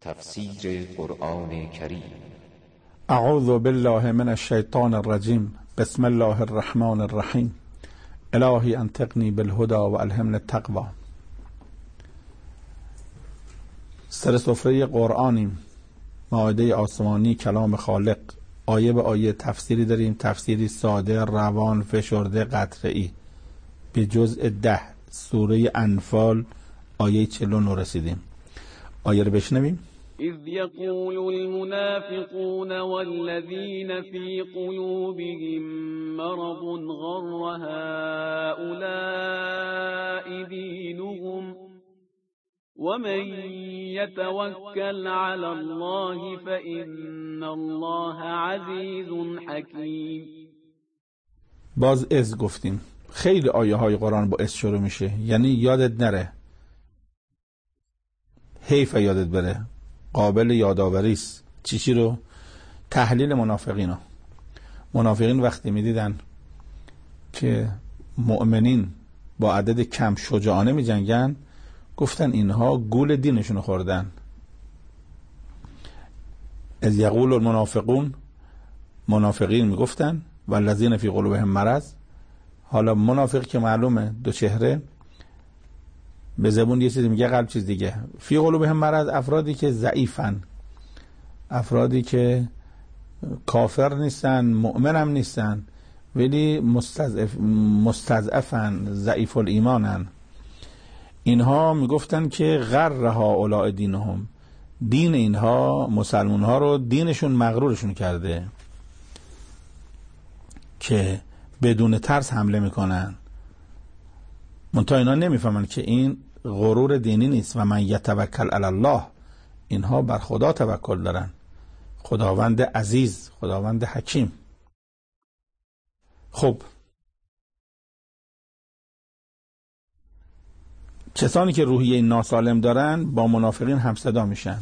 تفسیر قرآن کریم. اعوذ بالله من الشیطان الرجیم. بسم الله الرحمن الرحیم. الهی انطقنی بالهدى و الهمنی التقوی. سر سفره قرآنیم، مائده آسمانی، کلام خالق. آیه به آیه تفسیری داریم، تفسیری ساده، روان، فشرده، قطعی. به جزء 10 سوره انفال آیه 49 رسیدیم. آیه رو بشنویم. اذ یقول المنافقون والذین فی قلوبهم مرض غر هؤلاء دینهم ومن یتوکل علی الله فإن الله عزیز حکیم. باز از گفتیم. خیلی آیه های قرآن با از شروع میشه، یعنی یادت نره، حیف یادت بره، قابل یادآوری است. چی رو؟ تحلیل منافقین وقتی میدیدن که مؤمنین با عدد کم شجاعانه میجنگن، گفتن اینها گول دینشون خوردن. از یقول المنافقون، منافقین میگفتن والذین فی قلوبهم مرض. حالا منافق که معلومه دو چهره، به زبون یه چیزی میگه قلب چیز دیگه. فی قلوبهم مرض، افرادی که ضعیفن، افرادی که کافر نیستن، مؤمن هم نیستن، ولی مستضعفن، ضعیف الایمانن. اینها میگفتن که غر هؤلاء دینهم، دین اینها، مسلمان ها رو دینشون مغرورشون کرده که بدون ترس حمله میکنن. منتها اینا نمیفهمن که این غرور دینی نیست. و من یتوکل علی الله، اینها بر خدا توکل دارن، خداوند عزیز، خداوند حکیم. خب کسانی که روحیه ناسالم دارن با منافقین همصدا میشن.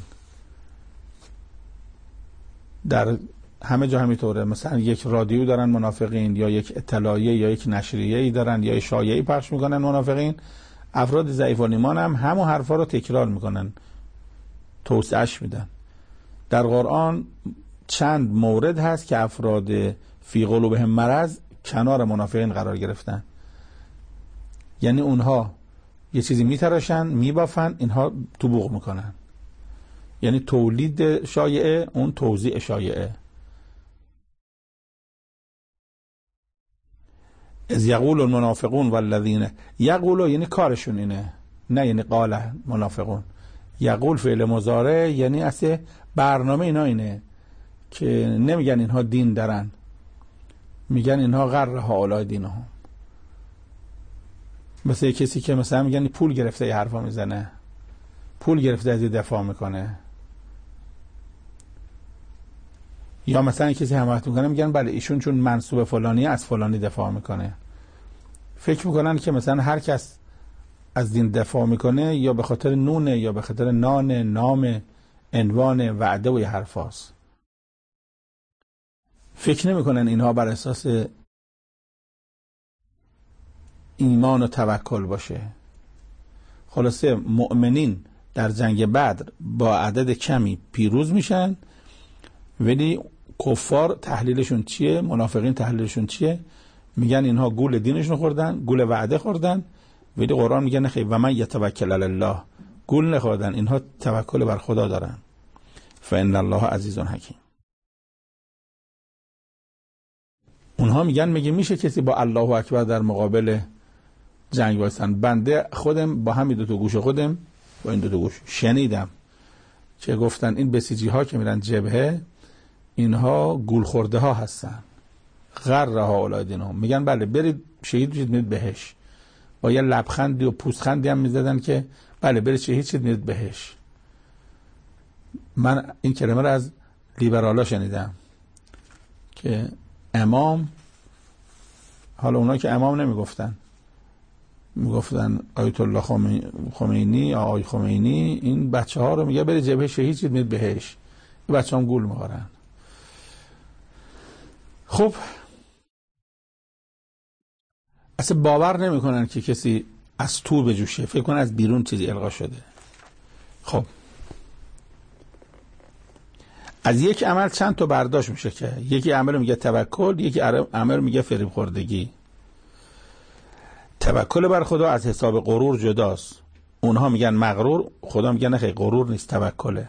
در همه جا همینطوره. مثلا یک رادیو دارن منافقین، یا یک اطلاعیه یا یک نشریه‌ای دارن، یا شایعی پخش میکنن منافقین. افراد ضعیف الایمان هم همون حرفا رو تکرار میکنن، توسعه‌اش میدن. در قرآن چند مورد هست که افراد فی قلوبهم مرض کنار منافقین قرار گرفتن. یعنی اونها یه چیزی میتراشن، میبافن، اینها تو بوق میکنن. یعنی تولید شایعه، اون توزیع شایعه. از یقول المنافقون والذین، یقولو یعنی کارشون اینه، نه یعنی قال منافقون. یقول فعل مضارع، یعنی اصلا برنامه اینا اینه که نمیگن اینها دین دارن، میگن اینها غر هؤلاء دینهم. مثل کسی که مثلا میگن پول گرفته یه حرفا میزنه، پول گرفته از دفاع میکنه. یا مثلا کسی حمایت میکنه، میگن بله ایشون چون منصوب فلانی از فلانی دفاع میکنه. فکر میکنن که مثلا هر کس از دین دفاع میکنه یا به خاطر نونه، یا به خاطر نان، نام، عنوان، وعده و یه حرفاست. فکر نمیکنن اینها بر اساس ایمان و توکل باشه. خلاصه مؤمنین در جنگ بدر با عدد کمی پیروز میشن، ولی کفار تحلیلشون چیه؟ منافقین تحلیلشون چیه؟ میگن اینها گول دینشون خوردن، گول وعده خوردن. ولی قرآن میگه نخیر، و من یتوکل علی الله، گول نخوردن، اینها توکل بر خدا دارن. فإن الله عزیز حکیم. اونها میگن میشه کسی با الله اکبر در مقابل جنگ وایسن؟ بنده خودم با همین دو تا گوش خودم، با این دو تا گوش شنیدم که گفتن این بسیجی ها که میرن جبهه، اینها گول خورده ها هستن، غر هؤلاء دینهم. میگن بله برید شهید بشید میرید بهش. با یه لبخندی و پوزخندی هم میزدن که بله برید شهید شید میرید بهش. من این کلمه رو از لیبرالا شنیدم که امام، حالا اونا که امام نمیگفتن، میگفتن آیت الله خمینی، آقای خمینی، این بچه ها رو میگه برید جبهه شهید شید میرید بهش. این بچه هم گول میخورن. خب اصلا باور نمیکنن که کسی از تو بجوشه، فکر کنن از بیرون چیزی القا شده. خب از یک عمل چند تا برداشت میشه که یکی عمل میگه توکل، یکی عمل میگه فریب خوردگی. توکل بر خدا از حساب غرور جداست. اونها میگن مغرور، خدا میگه نه خیر، غرور نیست، توکله.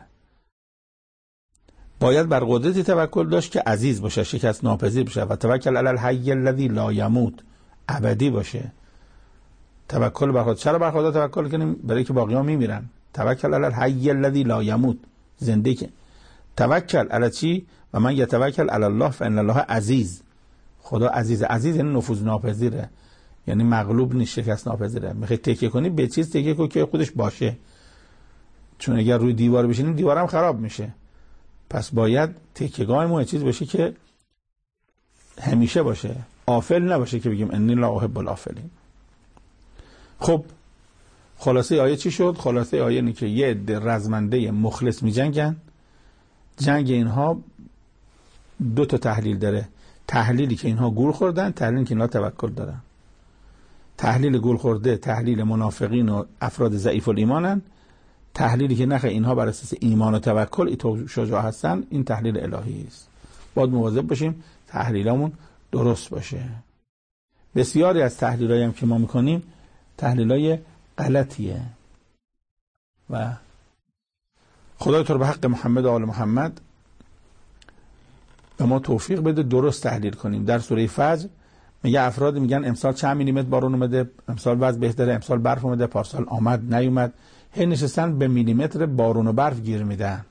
باید بر قدرتی توکل داشت که عزیز باشه، شکست ناپذیر باشه. و توکل علی الحی الذی لا یموت، ابدی باشه. توکل بر خدا. چرا بر خدا توکل کنیم؟ برای که باقی‌ها میمیرن. توکل علی الحی الذی لا یموت، زنده که. توکل علی چی؟ و من یتوکل علی الله فان الله عزیز. خدا عزیز. عزیز یعنی نفوذ ناپذیره، یعنی مغلوب نیست، شکست ناپذیره. میخوای تکیه کنی به چیز تکیه کن که خودش باشه، چون اگر روی دیوار بشینی دیوارم خراب میشه. پس باید تکیه‌گاهمون یه چیز باشه که همیشه باشه، غافل نباشه که بگیم انی لا احب الغافلین. خب خلاصه آیه چی شد؟ خلاصه آیه اینه که یه عده رزمنده مخلص میجنگن. جنگ اینها دو تا تحلیل داره. تحلیلی که اینها گول خوردن، تحلیلی که اینها توکل دارن. تحلیل گول خورده تحلیل منافقین و افراد ضعیف الایمانن. تحلیلی که نخه اینها بر اساس ایمان و توکل ایتو شجاع هستن، این تحلیل الهی است. باید مواظب باشیم تحلیلمون درست باشه. بسیاری از تحلیلایی هم که ما میکنیم تحلیلای غلطیه و خدای تو رو به حق محمد و آل محمد به ما توفیق بده درست تحلیل کنیم. در سوره فجر میگه افراد میگن امسال چند میلیمتر بارون اومده، امسال وضع بهتره، امسال برف اومده، پارسال آمد نیومد. هی نشستن به میلیمتر بارون و برف گیر میدن.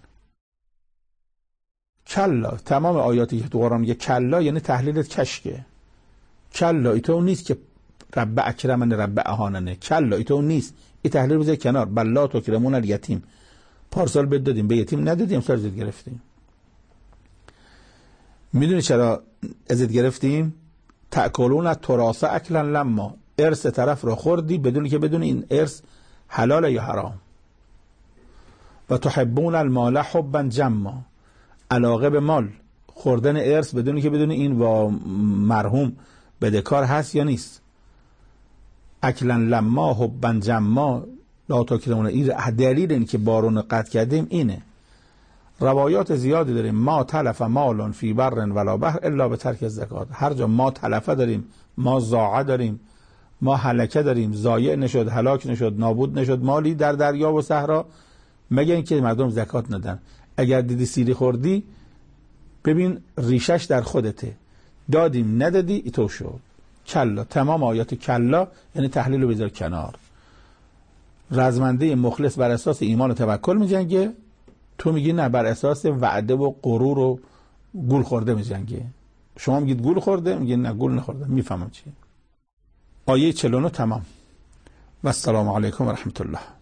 کلا، تمام آیاتی که تو قرآن میگه کلا یعنی تحلیلت کشکه. کلا ایتو نیست که رب اکرمن رب اهاننه، کلا ایتو نیست. این تحلیل بذار کنار. بلا تکرمون الیتیم، پارسال بد دادیم به یتیم ندادیم، امسال ازت گرفتیم. میدونی چرا ازت گرفتیم؟ تأکلون التراث اکلا لما، ارث طرف رو خوردی بدون که بدون این ارث حلال یا حرام. و تحبون المال حبا جما، علاقه به مال، خوردن ارث بدون که بدون این و مرحوم بدهکار هست یا نیست. اکلا لما حبا جما لا تکرمون. این دلیل این که بارون قطع کردیم اینه. روایات زیادی داریم. ما تلف مالون فی بر ولا بحر الا به ترک الزکات. هر جا ما تلفه داریم، ما ضاعه داریم، ما هلکه داریم، ضایع نشد، هلاک نشد، نابود نشد مالی در دریا و صحرا، مگر اینکه مردم زکات ندن. اگر دیدی سیری خوردی ببین ریشش در خودته، دادیم ندادی ایتو شد. کلا، تمام آیات کلا یعنی تحلیل رو بذار کنار. رزمنده مخلص بر اساس ایمان و توکل میجنگه، تو میگی نه بر اساس وعده و غرور و گول خورده میجنگه. شما میگید گول خورده، میگید نه گول نخورده. میفهمم چی. آیه 49 تمام. و السلام علیکم و رحمت الله.